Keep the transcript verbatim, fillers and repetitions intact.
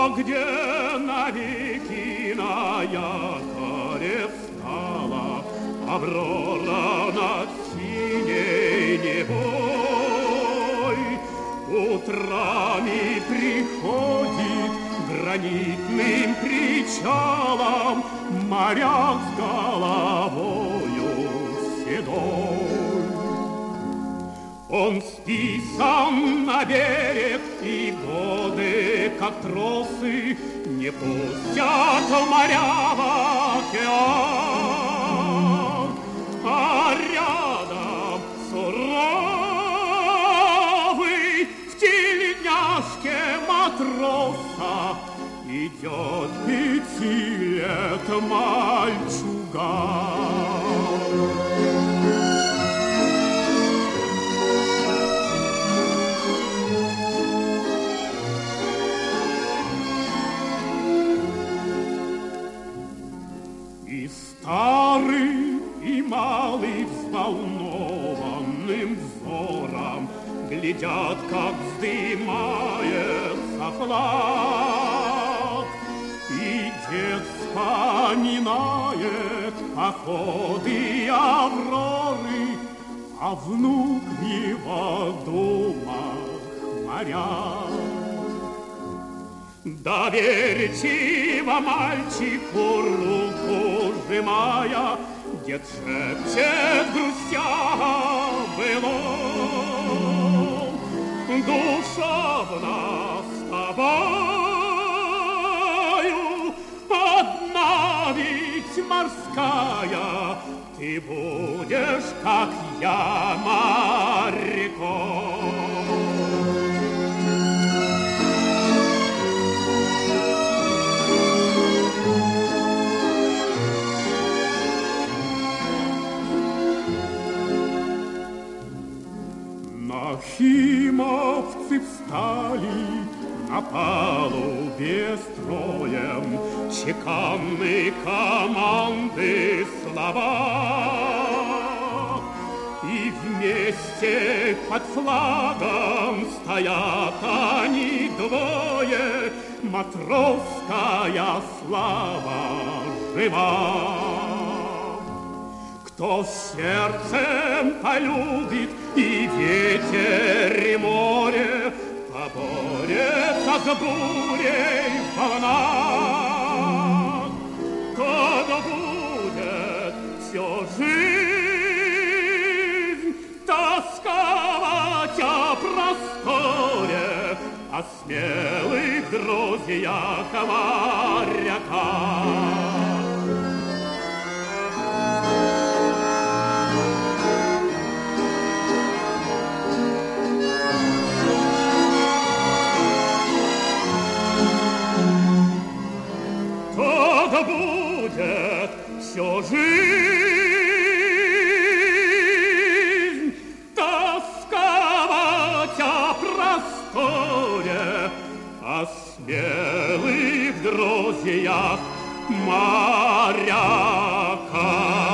где навеки на якоре встала Аврора над синей невой, утрами приходит гранитным причалом моряк с головою седой. Он списан на берег, и годы, как тросы, не пустят моря в океан. А рядом суровый в тельняшке матроса идет пяти лет мальчуган. И старый, и малый взволнованным взором глядят, как вздымается флаг. И дед вспоминает походы Авроры, а внук в его думах моряк. Доверчиво мальчику руку сжимая, дед шепчет, грустя былом: душевно с тобою одна ведь морская, ты будешь, как я, моряком. Нахимовцы встали на палубе строем, чеканны команды слова. И вместе под флагом стоят они двое, матросская слава жива. Кто сердцем полюбит и ветер, и море, поборется с бурей волна, тот будет всю жизнь тосковать о просторе, о смелых друзьях моряка. Будет всю жизнь тосковать о просторе, о смелых друзьях моряка.